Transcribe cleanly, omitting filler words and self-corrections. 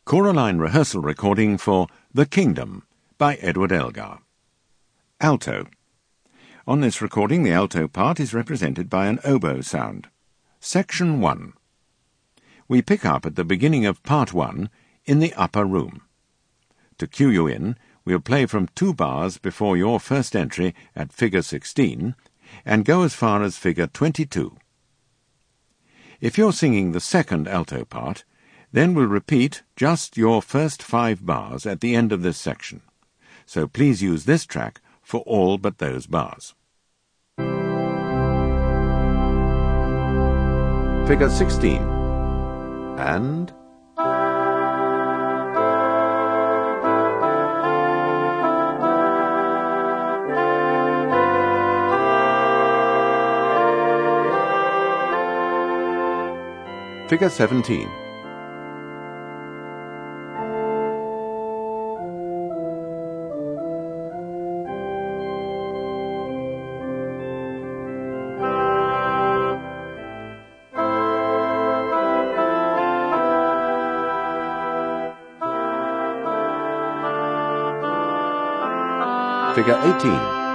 Choraline rehearsal recording for The Kingdom by Edward Elgar. Alto. On this recording, the alto part is represented by an oboe sound. Section 1. We pick up at the beginning of Part 1 in the upper room. To cue you in, we'll play from 2 bars before your first entry at figure 16 and go as far as figure 22. If you're singing the second alto part, then we'll repeat just your first 5 bars at the end of this section. So please use this track for all but those bars. Figure 16. And... Figure 17. Figure 18.